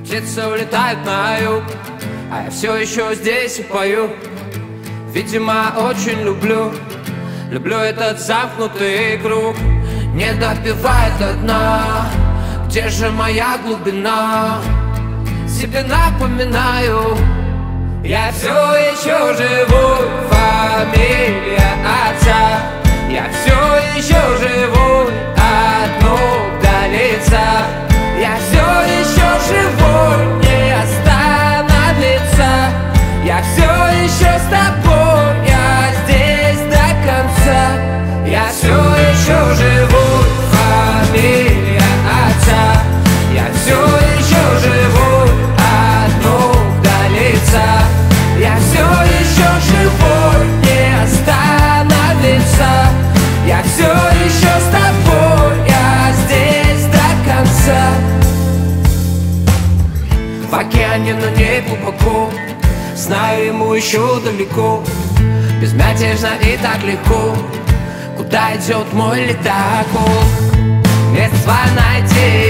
птицы улетают на юг, а я все еще здесь и пою. Видимо, очень люблю этот замкнутый круг. Не допивает до дна, где же моя глубина? Себе напоминаю, я все еще живу, фамилия отца. Я все еще живу, от ног до лица. Я все еще живу, не остановиться. Я все еще с тобой, я здесь до конца. Я все еще живу, фамилия отца. Я все еще живу, от ног до лица. Я все еще живу, не остановиться. Я все еще с тобой, я здесь до конца. В океане, но не глубоко, знаю, ему еще далеко. Безмятежно и так легко, куда идет мой ледокол. Место свое найти,